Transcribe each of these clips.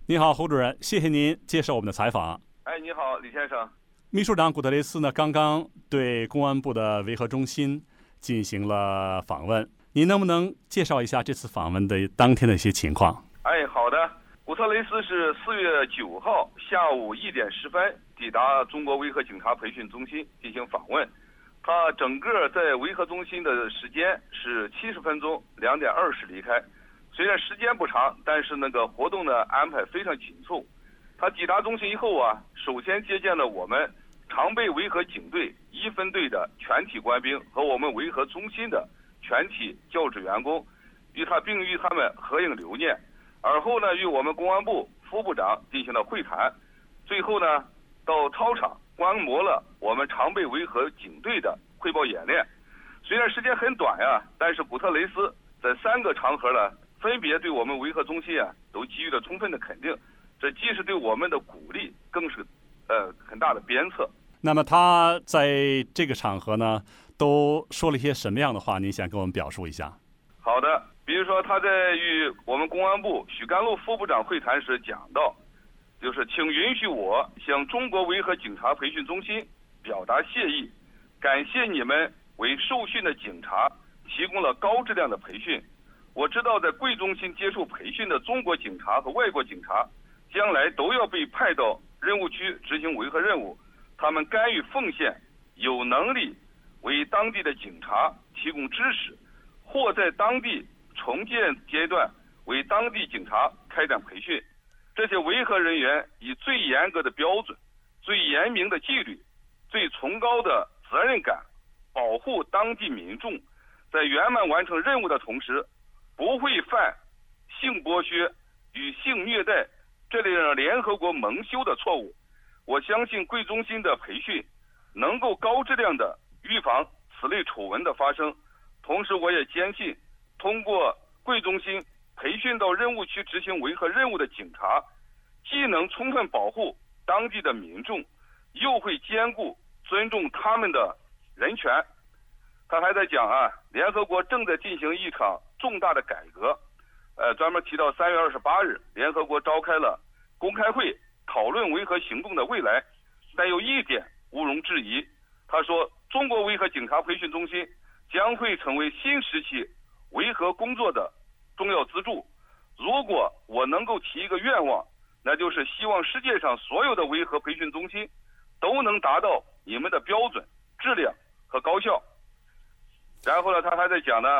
你好，胡主任，谢谢您接受我们的采访。 哎，你好，李先生。 秘书长古特雷斯呢，刚刚对公安部的维和中心进行了访问，您能不能介绍一下这次访问的当天的一些情况？ 哎，好的。古特雷斯是4月9号下午1点10分抵达中国维和警察培训中心进行访问。他整个在维和中心的时间是70分钟，2点20离开。虽然时间不长，但是那个活动的安排非常紧凑。他抵达中心以后啊，首先接见了我们常备维和警队1分队的全体官兵和我们维和中心的全体教职员工，并与他们合影留念。而后呢，与我们公安部副部长进行了会谈。最后呢，到操场观摩了我们常备维和警队的汇报演练。虽然时间很短呀，但是古特雷斯在3个场合呢，分别对我们维和中心啊都给予了充分的肯定。这既是对我们的鼓励，更是很大的鞭策。 那么他在这个场合呢，都说了一些什么样的话？您想跟我们表述一下？ 好的，比如说他在与我们公安部许甘露副部长会谈时讲到，就是请允许我向中国维和警察培训中心表达谢意，感谢你们为受训的警察提供了高质量的培训。我知道在贵中心接受培训的中国警察和外国警察将来都要被派到任务区执行维和任务，他们甘于奉献，有能力为当地的警察提供支持，或在当地重建阶段为当地警察开展培训。这些维和人员以最严格的标准、最严明的纪律、最崇高的责任感，保护当地民众，在圆满完成任务的同时，不会犯性剥削与性虐待这类让联合国蒙羞的错误。我相信贵中心的培训能够高质量的预防此类丑闻的发生。同时我也坚信，通过贵中心培训到任务区执行维和任务的警察，既能充分保护当地的民众，又会兼顾尊重他们的人权。他还在讲啊，联合国正在进行一场重大的改革。专门提到3月28日，联合国召开了公开会，讨论维和行动的未来。但有一点毋庸置疑，他说中国维和警察培训中心将会成为新时期维和工作的重要支柱。如果我能够提一个愿望，那就是希望世界上所有的维和培训中心都能达到你们的标准、质量和高效。然后呢，他还在讲呢，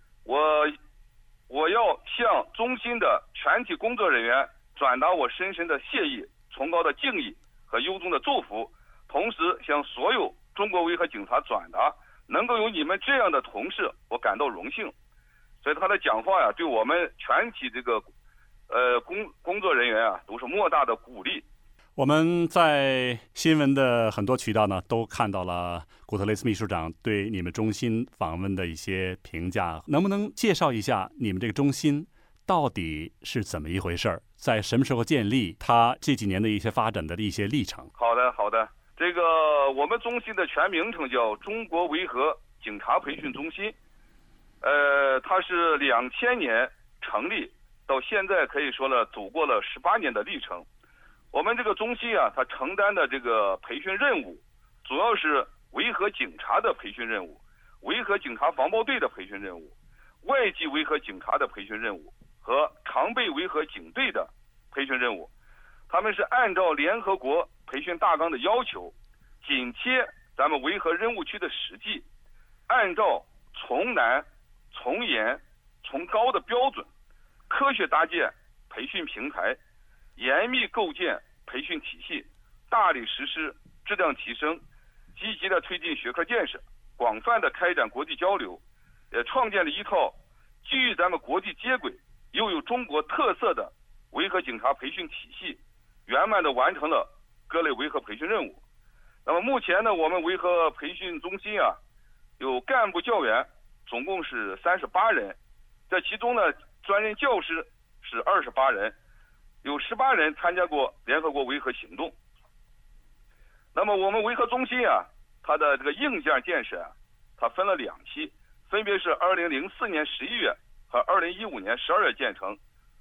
我要向中心的全体工作人员转达我深深的谢意、崇高的敬意和由衷的祝福，同时向所有中国维和警察转达，能够有你们这样的同事，我感到荣幸。所以他的讲话呀，对我们全体这个工作人员啊，都是莫大的鼓励。 我们在新闻的很多渠道呢，都看到了古特雷斯秘书长对你们中心访问的一些评价。能不能介绍一下你们这个中心到底是怎么一回事儿？在什么时候建立？它这几年的一些发展的一些历程？ 好的，这个我们中心的全名称叫中国维和警察培训中心。它是2000年成立，到现在可以说了走过了18年的历程。我们这个中心啊，它承担的这个培训任务，主要是维和警察的培训任务、维和警察防暴队的培训任务、外籍维和警察的培训任务和常备维和警队的培训任务。他们是按照联合国培训大纲的要求，紧贴咱们维和任务区的实际，按照从难、从严、从高的标准，科学搭建培训平台，严密构建培训体系，大力实施质量提升，积极的推进学科建设，广泛的开展国际交流，也创建了一套既与咱们国际接轨又有中国特色的维和警察培训体系，圆满的完成了各类维和培训任务。那么目前呢，我们维和培训中心啊，有干部教员总共是38人，在其中呢，专任教师是28人，有18人参加过联合国维和行动。那么我们维和中心啊，它的这个硬件建设啊，它分了2期，分别是2004年11月和2015年12月建成。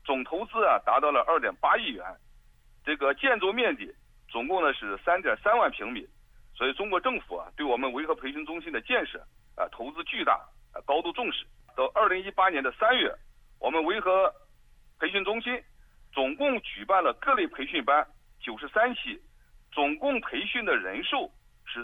总投资啊达到了2.8亿元，这个建筑面积总共呢是3.3万平米，所以中国政府啊对我们维和培训中心的建设啊投资巨大，高度重视。到2018年的3月，我们维和培训中心总共举办了各类培训班93期，总共培训的人数是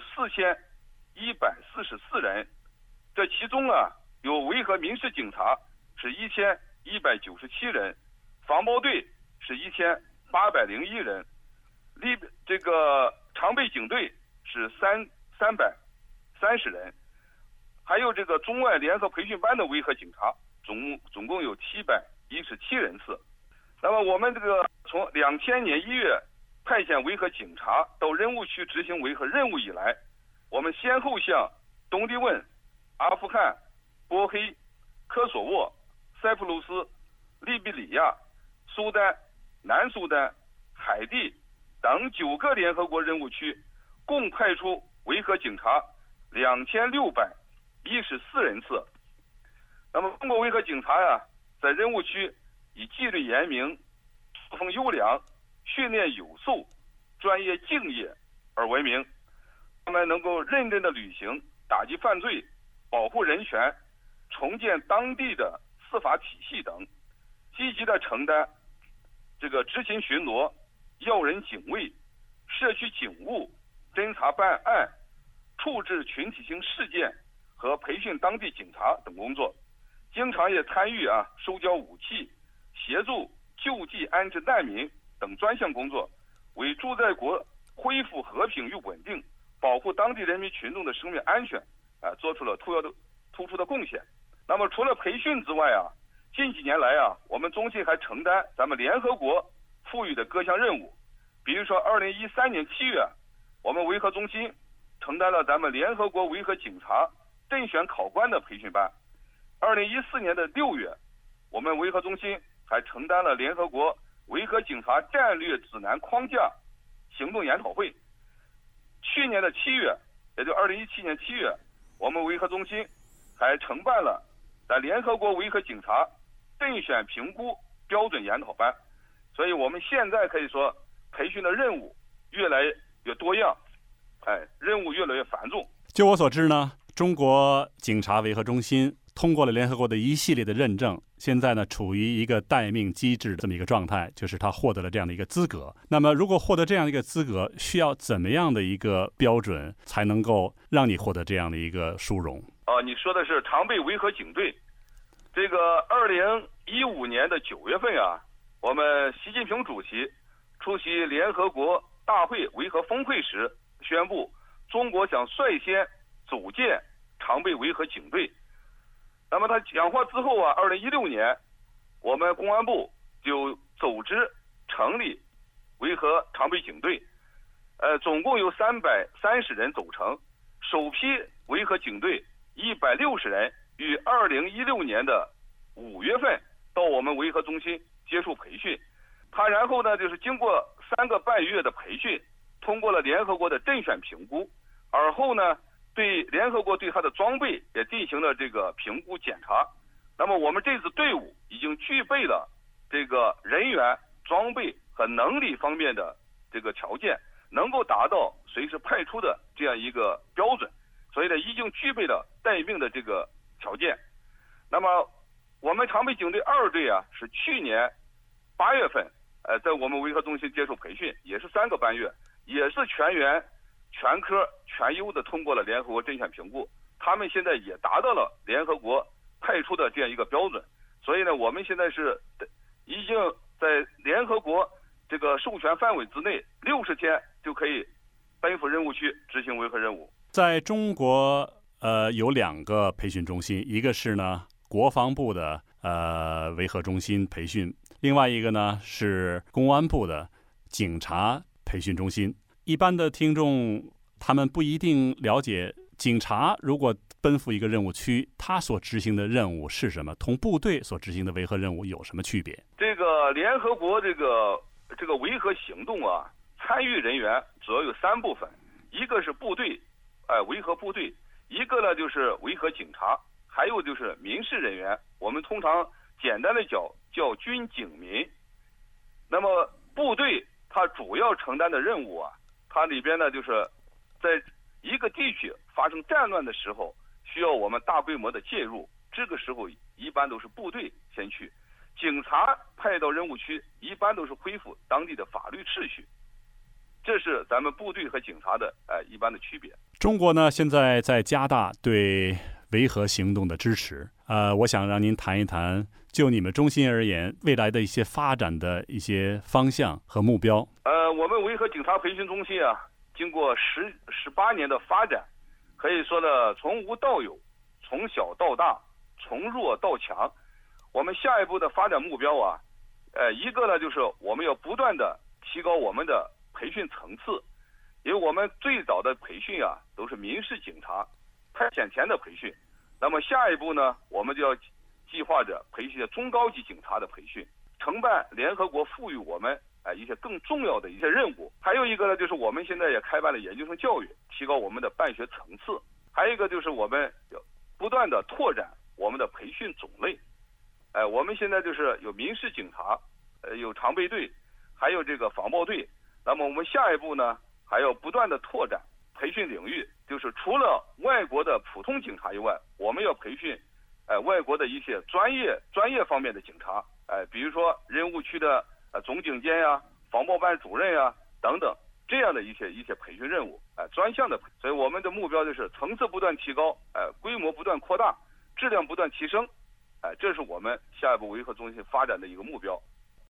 4144人，这其中啊有维和民事警察是1197人，防暴队是1801人，这个常备警队是330人，还有这个中外联合培训班的维和警察总共有717人次。那么我们这个从2000年1月派遣维和警察到任务区执行维和任务以来，我们先后向东帝汶、阿富汗、波黑、科索沃、塞浦路斯、利比里亚、苏丹、南苏丹、海地等9个联合国任务区，共派出维和警察2614人次。那么中国维和警察呀，在任务区以纪律严明、作风优良、训练有素、专业敬业而闻名。他们能够认真的履行打击犯罪、保护人权、重建当地的司法体系等，积极的承担这个执勤巡逻、要人警卫、社区警务、侦查办案、处置群体性事件和培训当地警察等工作，经常也参与收缴武器、协助救济安置难民等专项工作，为驻在国恢复和平与稳定、保护当地人民群众的生命安全做出了突出的贡献。那么除了培训之外近几年来我们中心还承担咱们联合国赋予的各项任务。比如说2013年7月，我们维和中心承担了咱们联合国维和警察甄选考官的培训班。2014年的6月，我们维和中心还承担了联合国维和警察战略指南框架行动研讨会。去年的7月，也就2017年7月，我们维和中心还承办了在联合国维和警察甄选评估标准研讨班。所以我们现在可以说培训的任务越来越多样，任务越来越繁重。 就我所知呢，中国警察维和中心通过了联合国的一系列的认证，现在呢处于一个待命机制这么一个状态，就是他获得了这样的一个资格。那么如果获得这样的一个资格，需要怎么样的一个标准才能够让你获得这样的一个殊荣？ 你说的是常备维和警队。这个2015年的9月份我们习近平主席出席联合国大会维和峰会时宣布，中国将率先组建常备维和警队。那么他讲话之后2016年我们公安部就组织成立维和常备警队，总共有330人组成。首批维和警队160人于2016年的5月份到我们维和中心接受培训。他然后呢就是经过3个半月的培训，通过了联合国的甄选评估，而后呢对联合国对他的装备也进行了这个评估检查。那么我们这支队伍已经具备了这个人员、装备和能力方面的这个条件，能够达到随时派出的这样一个标准，所以呢已经具备了待命的这个条件。那么我们常备警队2队是去年8月份在我们维和中心接受培训，也是3个半月，也是全员全科全优的通过了联合国甄选评估，他们现在也达到了联合国派出的这样一个标准。所以呢我们现在是已经在联合国这个授权范围之内60天就可以奔赴任务区执行维和任务。 在中国有2个培训中心，一个是呢国防部的维和中心培训，另外一个呢是公安部的警察培训中心。一般的听众他们不一定了解，警察如果奔赴一个任务区，他所执行的任务是什么，同部队所执行的维和任务有什么区别？ 这个联合国这个维和行动参与人员主要有3部分，一个是部队维和部队，一个呢就是维和警察，还有就是民事人员，我们通常简单的叫军警民。那么部队它主要承担的任务啊，它里边呢就是在一个地区发生战乱的时候，需要我们大规模的介入，这个时候一般都是部队先去，警察派到任务区一般都是恢复当地的法律秩序。这是咱们部队和警察的一般的区别。 中国呢现在在加大对维和行动的支持，我想让您谈一谈，就你们中心而言，未来的一些发展的一些方向和目标。 我们维和警察培训中心啊，经过18年的发展，可以说呢，从无到有，从小到大，从弱到强。我们下一步的发展目标啊，一个呢就是我们要不断的提高我们的培训层次，因为我们最早的培训啊都是民事警察派遣前的培训，那么下一步呢，我们就要计划着培训中高级警察的培训，承办联合国赋予我们一些更重要的一些任务。还有一个呢，就是我们现在也开办了研究生教育，提高我们的办学层次。还有一个就是我们要不断的拓展我们的培训种类。我们现在就是有民事警察，有常备队，还有这个防暴队。那么我们下一步呢，还要不断的拓展培训领域，就是除了外国的普通警察以外，我们要培训外国的一些专业方面的警察，比如说任务区的总警监呀、防暴办主任呀等等，这样的一些培训任务，专项的。所以我们的目标就是层次不断提高，规模不断扩大，质量不断提升，这是我们下一步维和中心发展的一个目标。